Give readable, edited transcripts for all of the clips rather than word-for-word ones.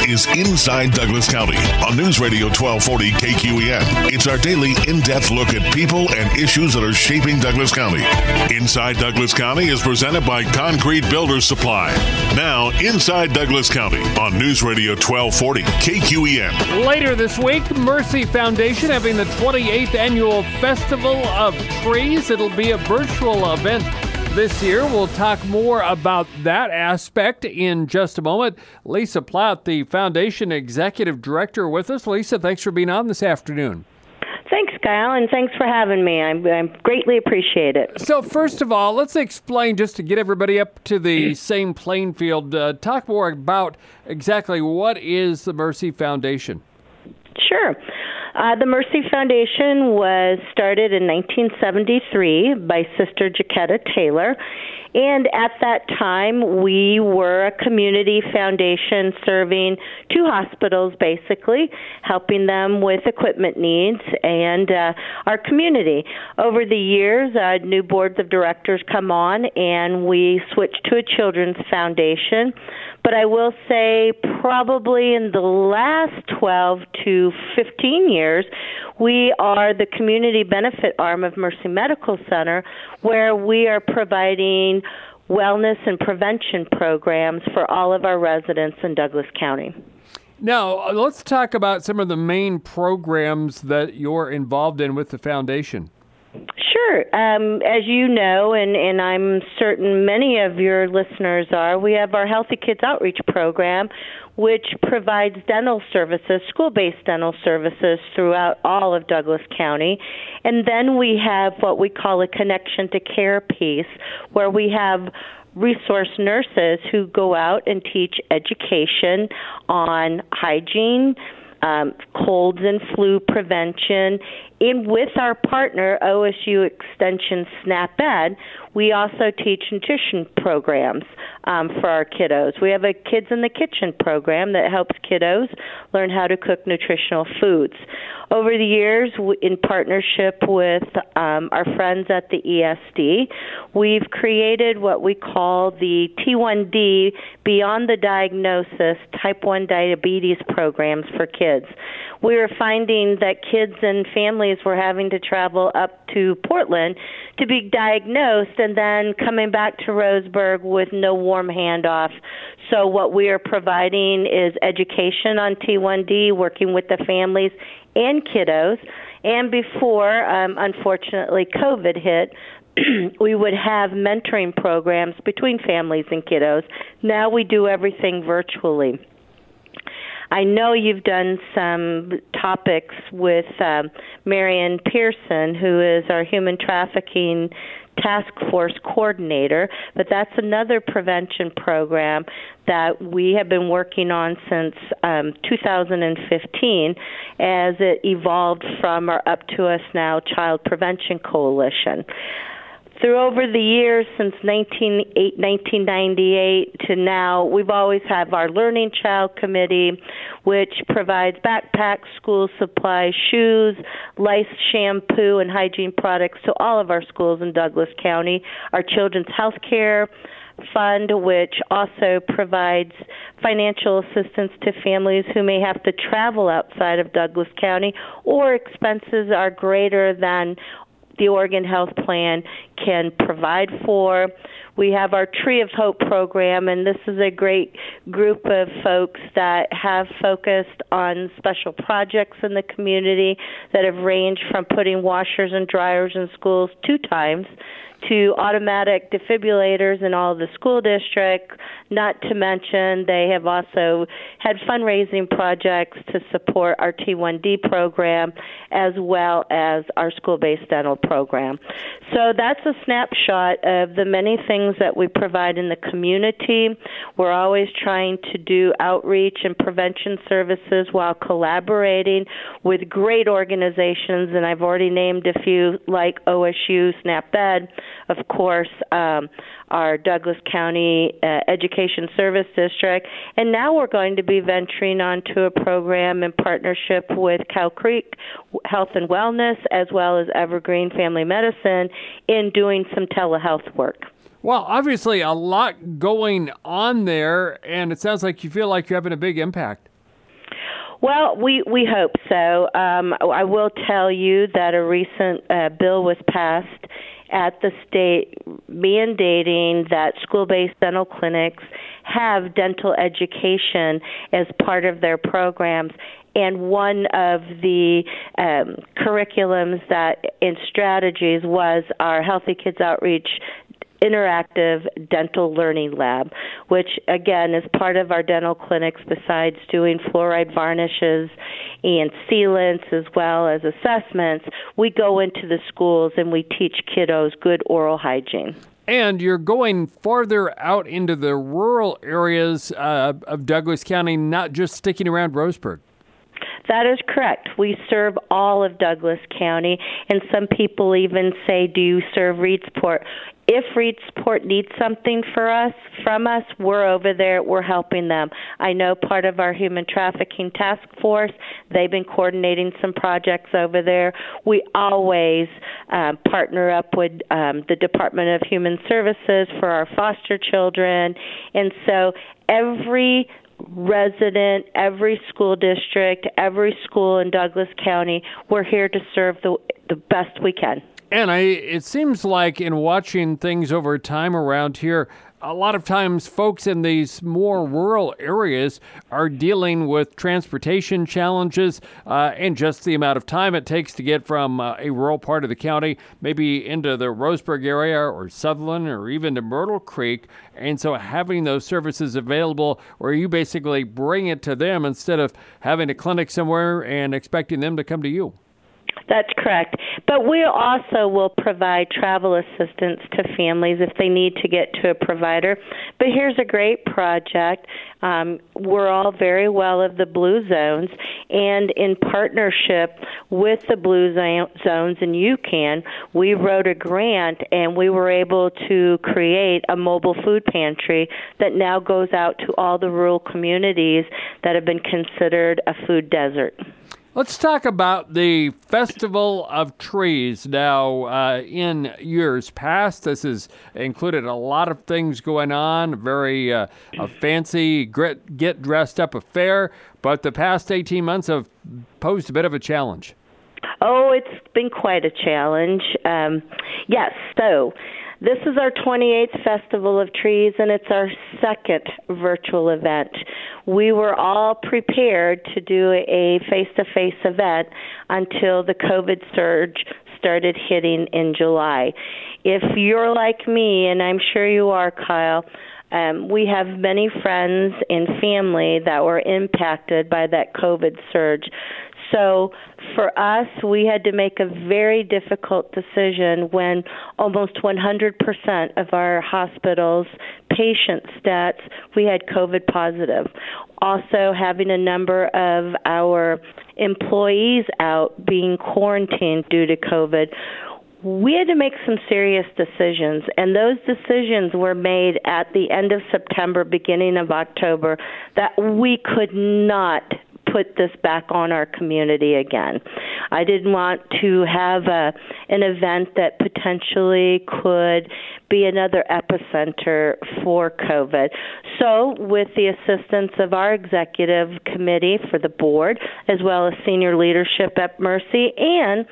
is Inside Douglas County on News Radio 1240 KQEN. It's our daily in-depth look at people and issues that are shaping Douglas County. Inside Douglas County is presented by Concrete Builders Supply. Now, Inside Douglas County on News Radio 1240 KQEN. Later this week, Mercy Foundation having the 28th annual Festival of Trees. It'll be a virtual event this year. We'll talk more about that aspect in just a moment. Lisa Platt, the Foundation Executive Director, with us. Lisa, thanks for being on this afternoon. Thanks, Kyle, and thanks for having me. I greatly appreciate it. So first of all, let's explain, just to get everybody up to the same playing field, talk more about exactly what is the Mercy Foundation. Sure. The Mercy Foundation was started in 1973 by Sister Jaquetta Taylor, and at that time we were a community foundation serving 2 hospitals, basically, helping them with equipment needs and our community. Over the years, new boards of directors come on, and we switched to a children's foundation. But I will say probably in the last 12 to 15 years, we are the community benefit arm of Mercy Medical Center, where we are providing wellness and prevention programs for all of our residents in Douglas County. Now, let's talk about some of the main programs that you're involved in with the foundation. Sure. As you know, and I'm certain many of your listeners are, we have our Healthy Kids Outreach Program, which provides dental services, school-based dental services throughout all of Douglas County. And then we have what we call a Connection to Care piece, where we have resource nurses who go out and teach education on hygiene, colds and flu prevention. And with our partner, OSU Extension SNAP-Ed, we also teach nutrition programs for our kiddos. We have a Kids in the Kitchen program that helps kiddos learn how to cook nutritional foods. Over the years, in partnership with our friends at the ESD, we've created what we call the T1D Beyond the Diagnosis Type 1 Diabetes programs for kids. We were finding that kids and families were having to travel up to Portland to be diagnosed and then coming back to Roseburg with no warm handoff. So what we are providing is education on T1D, working with the families and kiddos. And before, unfortunately, COVID hit, we would have mentoring programs between families and kiddos. Now we do everything virtually. I know you've done some topics with Marion Pearson, who is our human trafficking task force coordinator, but that's another prevention program that we have been working on since 2015 as it evolved from our Up to Us Now Child Prevention Coalition. Through over the years, since 1998 to now, we've always had our Learning Child Committee, which provides backpacks, school supplies, shoes, lice, shampoo, and hygiene products to all of our schools in Douglas County. Our Children's Health Care Fund, which also provides financial assistance to families who may have to travel outside of Douglas County or expenses are greater than the Oregon Health Plan can provide for. We have our Tree of Hope program, and this is a great group of folks that have focused on special projects in the community that have ranged from putting washers and dryers in schools 2 times to automatic defibrillators in all of the school districts. Not to mention, they have also had fundraising projects to support our T1D program as well as our school-based dental program. So that's a snapshot of the many things that we provide in the community. We're always trying to do outreach and prevention services while collaborating with great organizations, and I've already named a few like OSU SNAP-Ed, of course, our Douglas County Education Service District, and now we're going to be venturing onto a program in partnership with Cow Creek Health and Wellness as well as Evergreen Family Medicine in doing some telehealth work. Well, obviously a lot going on there, and it sounds like you feel like you're having a big impact. Well, we hope so. I will tell you that a recent bill was passed at the state mandating that school-based dental clinics have dental education as part of their programs. And one of the curriculums and strategies was our Healthy Kids Outreach interactive dental learning lab, which again is part of our dental clinics. Besides doing fluoride varnishes and sealants as well as assessments, we go into the schools and we teach kiddos good oral hygiene. And you're going farther out into the rural areas of Douglas County, not just sticking around Roseburg. That is correct. We serve all of Douglas County, and some people even say, do you serve Reedsport? If Reedsport needs something from us, we're over there. We're helping them. I know part of our human trafficking task force, they've been coordinating some projects over there. We always partner up with the Department of Human Services for our foster children. And so every resident, every school district, every school in Douglas County, we're here to serve the best we can. And it seems like in watching things over time around here, a lot of times folks in these more rural areas are dealing with transportation challenges and just the amount of time it takes to get from a rural part of the county, maybe into the Roseburg area or Sutherland or even to Myrtle Creek. And so having those services available where you basically bring it to them instead of having a clinic somewhere and expecting them to come to you. That's correct. But we also will provide travel assistance to families if they need to get to a provider. But here's a great project. We're all very well of the Blue Zones, and in partnership with the Blue Zones and UCAN, we wrote a grant and we were able to create a mobile food pantry that now goes out to all the rural communities that have been considered a food desert. Let's talk about the Festival of Trees. Now, in years past, this has included a lot of things going on, very a fancy get dressed up affair, but the past 18 months have posed a bit of a challenge. Oh, it's been quite a challenge. Yes, so this is our 28th Festival of Trees, and it's our second virtual event. We were all prepared to do a face-to-face event until the COVID surge started hitting in July. If you're like me, and I'm sure you are, Kyle, we have many friends and family that were impacted by that COVID surge. So for us, we had to make a very difficult decision when almost 100% of our hospital's patient stats, we had COVID positive. Also having a number of our employees out being quarantined due to COVID. We had to make some serious decisions, and those decisions were made at the end of September, beginning of October, that we could not put this back on our community again. I didn't want to have an event that potentially could be another epicenter for COVID. So with the assistance of our executive committee for the board, as well as senior leadership at Mercy, and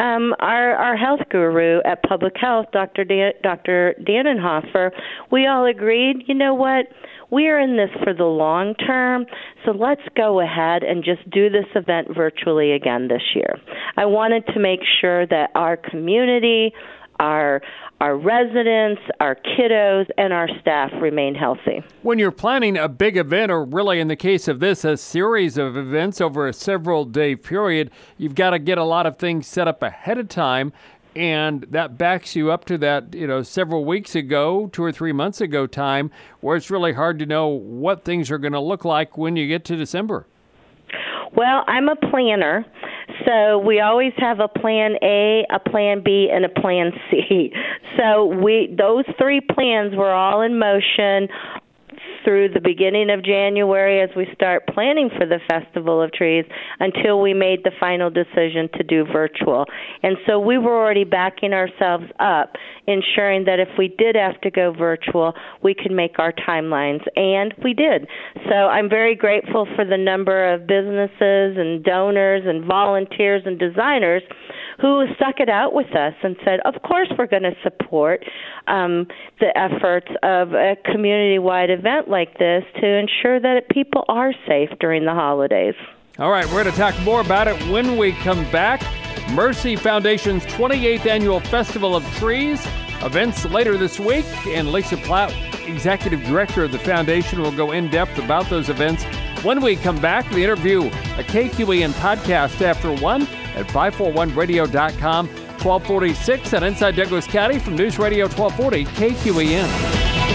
our health guru at Public Health, Dr. Dannenhofer, we all agreed, you know what? We are in this for the long term, so let's go ahead and just do this event virtually again this year. I wanted to make sure that our community, our residents, our kiddos, and our staff remain healthy. When you're planning a big event, or really in the case of this, a series of events over a several-day period, you've got to get a lot of things set up ahead of time. And that backs you up to that, several weeks ago, 2 or 3 months ago time, where it's really hard to know what things are going to look like when you get to December. Well, I'm a planner, so we always have a plan A, a plan B, and a plan C. So those 3 plans were all in motion through the beginning of January as we start planning for the Festival of Trees until we made the final decision to do virtual. And so we were already backing ourselves up, ensuring that if we did have to go virtual, we could make our timelines, and we did. So I'm very grateful for the number of businesses and donors and volunteers and designers who stuck it out with us and said, of course we're going to support the efforts of a community-wide event like this to ensure that people are safe during the holidays. All right, we're going to talk more about it when we come back. Mercy Foundation's 28th Annual Festival of Trees, events later this week, and Lisa Platt, Executive Director of the Foundation, will go in-depth about those events. When we come back, the interview, a KQEN podcast after 1 at 541radio.com, 1246 on Inside Douglas County from News Radio 1240 KQEN.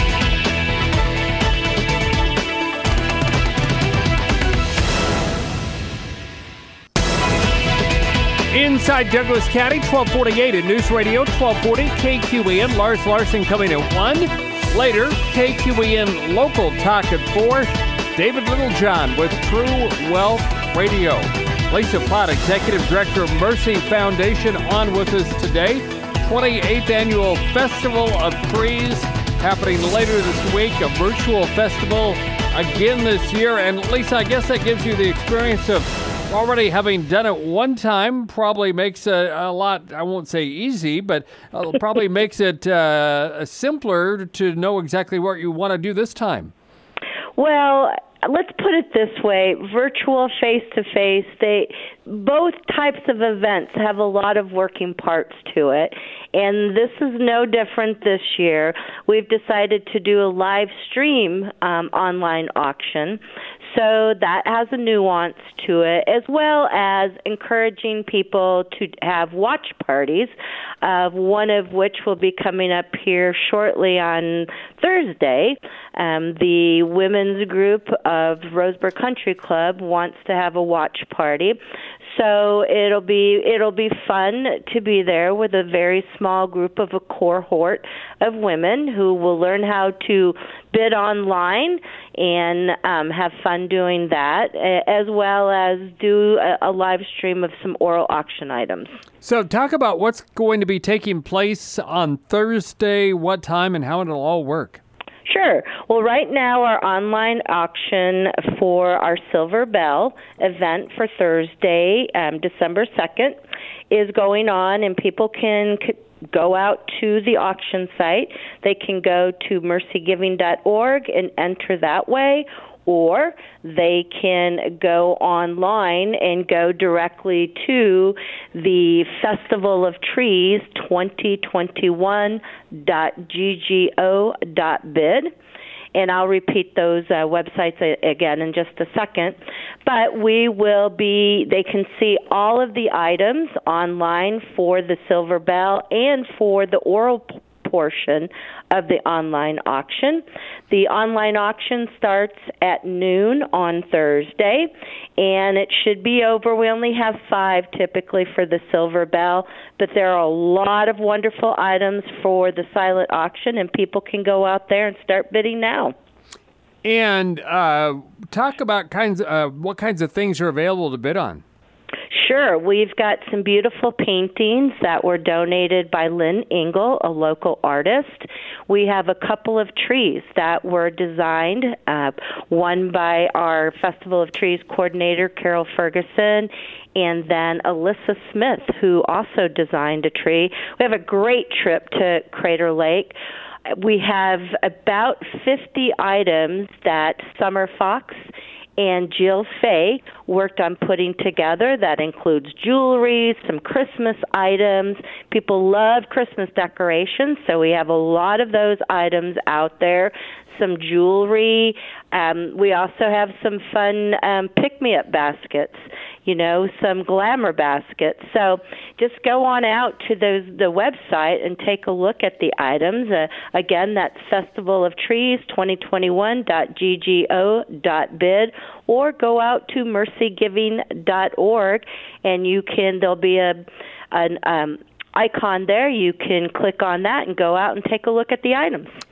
Inside Douglas County, 1248 at News Radio 1240 KQEN. Lars Larson coming at 1. Later, KQEN Local Talk at 4. David Littlejohn with True Wealth Radio. Lisa Platt, Executive Director of Mercy Foundation, on with us today. 28th Annual Festival of Trees happening later this week, a virtual festival again this year. And Lisa, I guess that gives you the experience of already having done it one time. Probably makes a lot, I won't say easy, but probably makes it simpler to know exactly what you want to do this time. Well, let's put it this way, virtual, face-to-face, both types of events have a lot of working parts to it, and this is no different this year. We've decided to do a live stream online auction, so that has a nuance to it, as well as encouraging people to have watch parties, one of which will be coming up here shortly on Thursday. The women's group of Roseburg Country Club wants to have a watch party. So it'll be fun to be there with a very small group of a cohort of women who will learn how to bid online and have fun doing that, as well as do a live stream of some oral auction items. So talk about what's going to be taking place on Thursday, what time, and how it'll all work. Sure. Well, right now our online auction for our Silver Bell event for Thursday, December 2nd, is going on, and people can go out to the auction site. They can go to mercygiving.org and enter that way, or they can go online and go directly to the Festival of Trees 2021.ggo.bid. And I'll repeat those websites again in just a second. But they can see all of the items online for the Silver Bell and for the oral portion of the online auction. The online auction starts at noon on Thursday, and it should be over. We only have 5 typically for the Silver Bell, but there are a lot of wonderful items for the silent auction, and people can go out there and start bidding now. And talk about what kinds of things are available to bid on. Sure. We've got some beautiful paintings that were donated by Lynn Engel, a local artist. We have a couple of trees that were designed, one by our Festival of Trees coordinator, Carol Ferguson, and then Alyssa Smith, who also designed a tree. We have a great trip to Crater Lake. We have about 50 items that Summer Fox and Jill Fay worked on putting together. That includes jewelry, some Christmas items. People love Christmas decorations, so we have a lot of those items out there. Some jewelry. We also have some fun pick-me-up baskets, some glamour baskets. So just go on out to the website and take a look at the items. Again, that's Festival of Trees 2021.ggo.bid, or go out to mercygiving.org, and there'll be an icon there. You can click on that and go out and take a look at the items.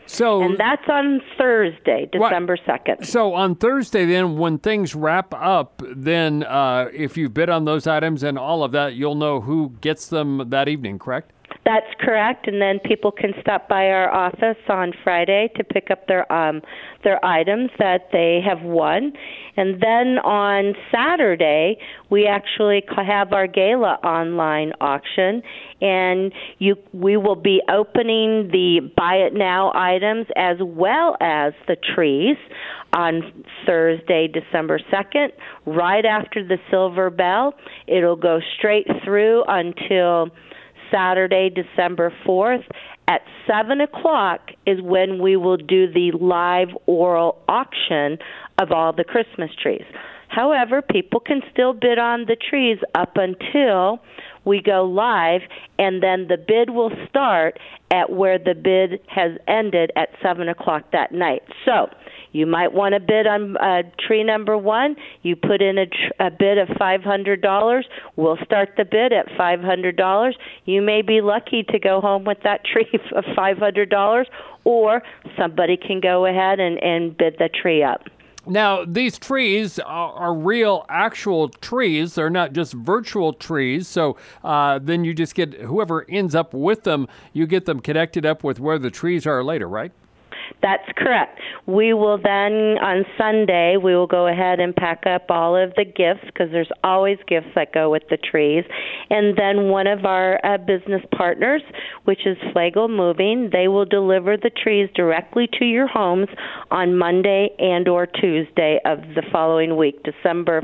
And that's on Thursday, December 2nd. So on Thursday, then, when things wrap up, then if you bid on those items and all of that, you'll know who gets them that evening, correct? That's correct, and then people can stop by our office on Friday to pick up their items that they have won. And then on Saturday, we actually have our gala online auction, and we will be opening the Buy It Now items as well as the trees on Thursday, December 2nd, right after the silver bell. It'll go straight through until Saturday, December 4th. At 7 o'clock is when we will do the live oral auction of all the Christmas trees. However, people can still bid on the trees up until we go live, and then the bid will start at where the bid has ended at 7 o'clock that night. So you might want to bid on tree number 1. You put in a bid of $500. We'll start the bid at $500. You may be lucky to go home with that tree of $500, or somebody can go ahead and bid the tree up. Now, these trees are real, actual trees. They're not just virtual trees. So then you just get whoever ends up with them, you get them connected up with where the trees are later, right? That's correct. We will then, on Sunday, we will go ahead and pack up all of the gifts, because there's always gifts that go with the trees. And then one of our business partners, which is Flagel Moving, they will deliver the trees directly to your homes on Monday and or Tuesday of the following week, December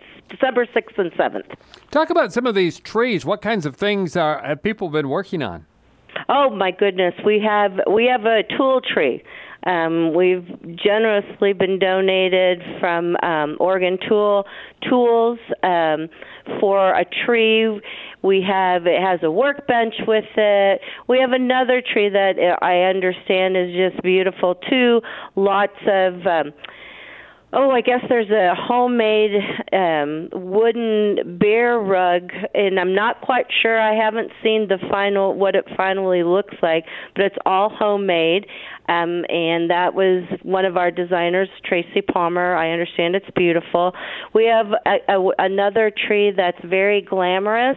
6th and 7th. Talk about some of these trees. What kinds of things have people been working on? Oh my goodness, we have a tool tree. We've generously been donated from Oregon Tools for a tree. It has a workbench with it. We have another tree that I understand is just beautiful too. Lots of I guess there's a homemade wooden bear rug, and I'm not quite sure. I haven't seen what it finally looks like, but it's all homemade. And that was one of our designers, Tracy Palmer. I understand it's beautiful. We have another tree that's very glamorous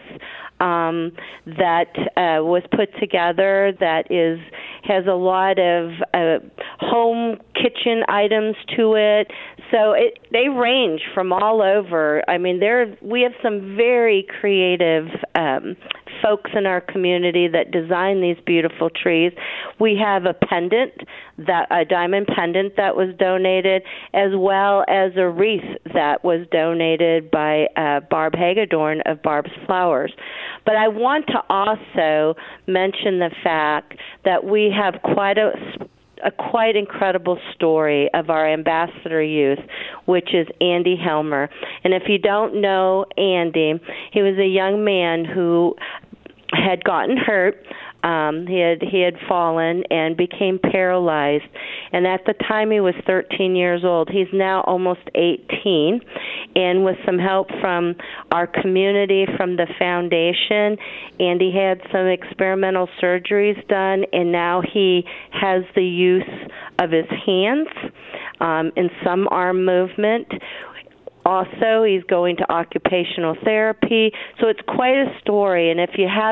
that was put together that has a lot of home kitchen items to it. So they range from all over. I mean, we have some very creative folks in our community that design these beautiful trees. We have a diamond pendant that was donated, as well as a wreath that was donated by Barb Hagedorn of Barb's Flowers. But I want to also mention the fact that we have quite incredible story of our ambassador youth, which is Andy Helmer. And if you don't know Andy, he was a young man who had gotten hurt. He had fallen and became paralyzed. And at the time he was 13 years old. He's now almost 18. And with some help from our community, from the foundation, Andy had some experimental surgeries done, and now he has the use of his hands and some arm movement. Also, he's going to occupational therapy. So it's quite a story. And if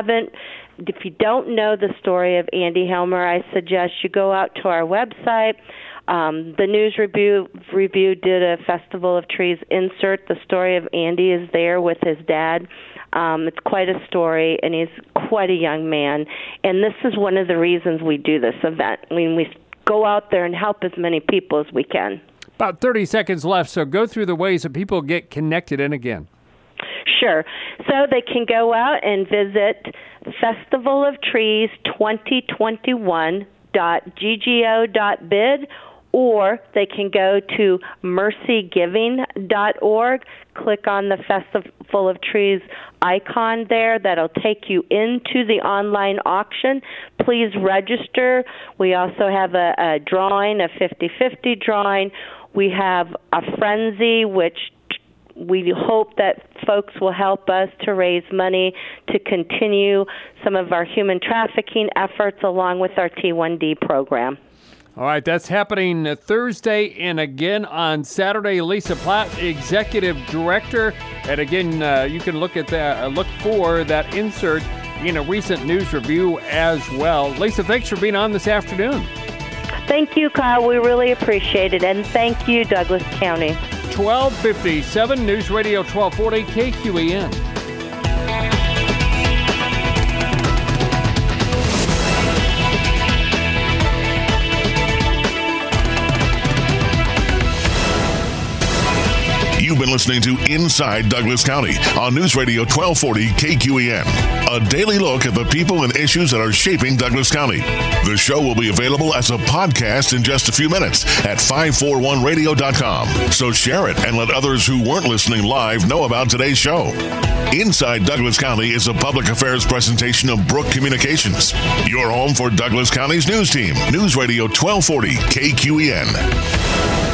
you don't know the story of Andy Helmer, I suggest you go out to our website. The News Review did a Festival of Trees insert. The story of Andy is there with his dad. It's quite a story, and he's quite a young man. And this is one of the reasons we do this event. I mean, we go out there and help as many people as we can. About 30 seconds left, so go through the ways that people get connected in again. Sure. So they can go out and visit festivalofTrees2021.ggo.bid, or they can go to mercygiving.org, click on the Festival of Trees icon there. That'll take you into the online auction. Please register. We also have a drawing, a 50-50 drawing. We have a frenzy, which we hope that folks will help us to raise money to continue some of our human trafficking efforts along with our T1D program. All right, that's happening Thursday and again on Saturday. Lisa Platt, Executive Director. And again, you can look at that, look for that insert in a recent news review as well. Lisa, thanks for being on this afternoon. Thank you, Kyle. We really appreciate it. And thank you, Douglas County. 1257 News Radio 1240 KQEN. You've been listening to Inside Douglas County on News Radio 1240 KQEN. A daily look at the people and issues that are shaping Douglas County. The show will be available as a podcast in just a few minutes at 541radio.com. So share it and let others who weren't listening live know about today's show. Inside Douglas County is a public affairs presentation of Brook Communications. Your home for Douglas County's news team. News Radio 1240 KQEN.